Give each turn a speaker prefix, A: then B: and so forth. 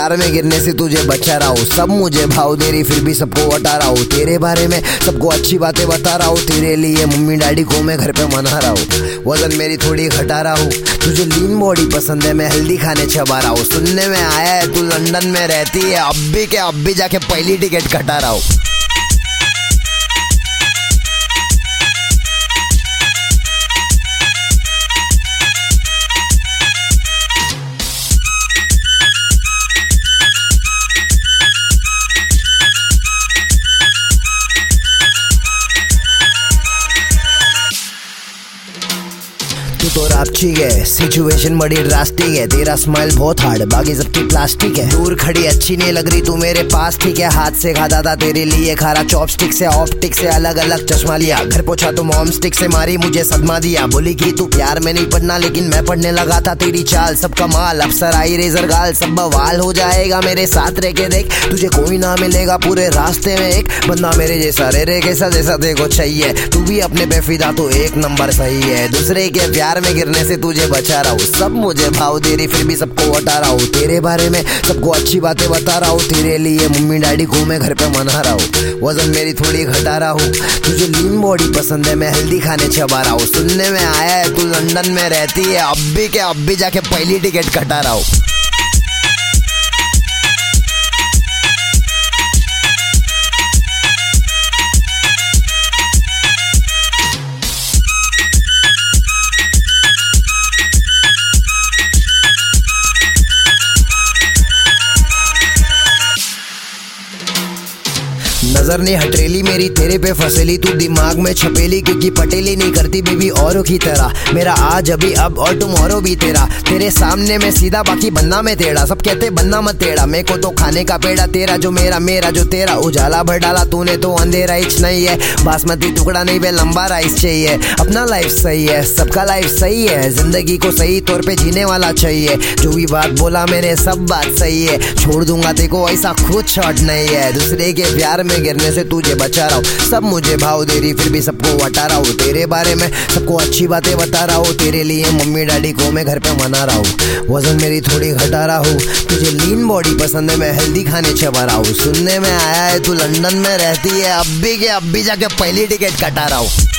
A: प्यार में गिरने से तुझे बचा रहा हूँ। सब मुझे भाव दे रही फिर भी सबको हटा रहा हूँ। तेरे बारे में सबको अच्छी बातें बता रहा हूँ। तेरे लिए मम्मी डैडी को मैं घर पे मना रहा हूँ। वजन मेरी थोड़ी घटा रहा हूँ। तुझे लीन बॉडी पसंद है, मैं हेल्दी खाने चबा रहा हूँ। सुनने में आया है तू लंदन में रहती है, अब भी जाके पहली टिकट कटा रहा हूँ। तू तो रापचिक है, सिचुएशन बड़ी ड्रास्टिक है। तेरा स्माइल बहुत हार्ड, बाकी सबकी प्लास्टिक है। दूर खड़ी अच्छी नहीं लग रही, तू मेरे पास ठीक है। हाथ से खाता था तेरे लिए खारा, चॉपस्टिक से ऑप्टिक से अलग अलग चश्मा लिया। घर पहुंचा तो मॉम स्टिक से मारी, मुझे सदमा दिया। बोली कि तू प्यार में नहीं पढ़ना, लेकिन मैं पढ़ने लगा था। तेरी चाल सब कमाल, अफसर आई रेजर गाल, सब बवाल हो जाएगा मेरे साथ रह के देख। तुझे कोई ना मिलेगा पूरे रास्ते में एक बंदा मेरे जैसा, रे कैसा जैसा देखो चाहिए। तू भी अपने बेफिदा तो एक नंबर सही है। दूसरे के प्यार में गिरने से तुझे बचा रहा हूँ। सब मुझे भाव दे रही फिर भी सबको हटा रहा हूँ। तेरे बारे में सबको अच्छी बातें बता रहा हूँ। तेरे लिए मम्मी डैडी को मैं घर पे मना रहा हूँ। वजन मेरी थोड़ी घटा रहा हूँ। तुझे लीन बॉडी पसंद है, मैं हेल्दी खाने चबा रहा हूँ। सुनने में आया है तू लंदन में रहती है, अब भी जाके पहली टिकट कटा रहा हूँ। नजर ने हटरेली मेरी तेरे पे फसेली, तू दिमाग में छपेली क्योंकि पटेली नहीं करती बेबी औरों की तरह। मेरा आज अभी अब और टुमारो भी तेरा। तेरे सामने मैं सीधा बाकी बनना मैं टेढ़ा। सब कहते बनना मत टेढ़ा, मेरे को तो खाने का पेड़ा। तेरा जो मेरा, मेरा जो तेरा, उजाला भर डाला तूने तो अंधेरा हिच नहीं है। बासमती टुकड़ा नहीं बे लंबा राइस चाहिए। अपना लाइफ सही है, सबका लाइफ सही है। जिंदगी को सही तौर पे जीने वाला चाहिए। जो भी बात बोला मैंने सब बात सही है। छोड़ दूंगा तेको ऐसा खुद शॉट नहीं है। दूसरे के प्यार में गिरने से तुझे बचा रहा हूँ। सब मुझे भाव दे रही फिर भी सबको हटा रहा हूँ। तेरे बारे में सबको अच्छी बातें बता रहा हूँ। तेरे लिए मम्मी डैडी को मैं घर पे मना रहा हूँ। वजन मेरी थोड़ी घटा रहा हूँ। तुझे लीन बॉडी पसंद है, मैं हेल्दी खाने चबा रहा हूँ। सुनने में आया है तू लंदन में रहती है, अब भी जाके पहली टिकट कटा रहा हूँ।